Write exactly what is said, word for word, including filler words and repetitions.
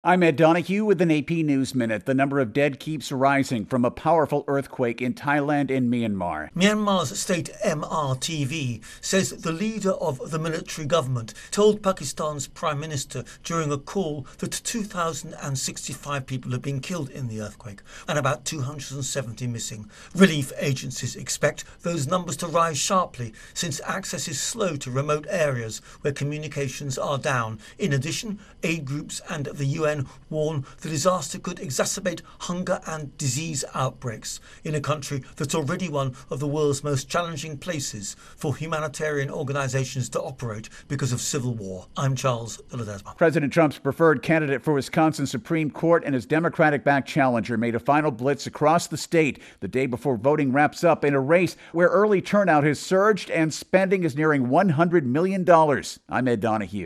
I'm Ed Donahue with an A P News Minute. The number of dead keeps rising from a powerful earthquake in Thailand and Myanmar. Myanmar's state M R T V says the leader of the military government told Pakistan's Prime Minister during a call that two thousand sixty-five people have been killed in the earthquake and about two hundred seventy missing. Relief agencies expect those numbers to rise sharply since access is slow to remote areas where communications are down. In addition, aid groups and the U N warn the disaster could exacerbate hunger and disease outbreaks in a country that's already one of the world's most challenging places for humanitarian organizations to operate because of civil war. I'm Charles de Ledesma. President Trump's preferred candidate for Wisconsin Supreme Court and his Democratic-backed challenger made a final blitz across the state the day before voting wraps up in a race where early turnout has surged and spending is nearing one hundred million dollars. I'm Ed Donahue.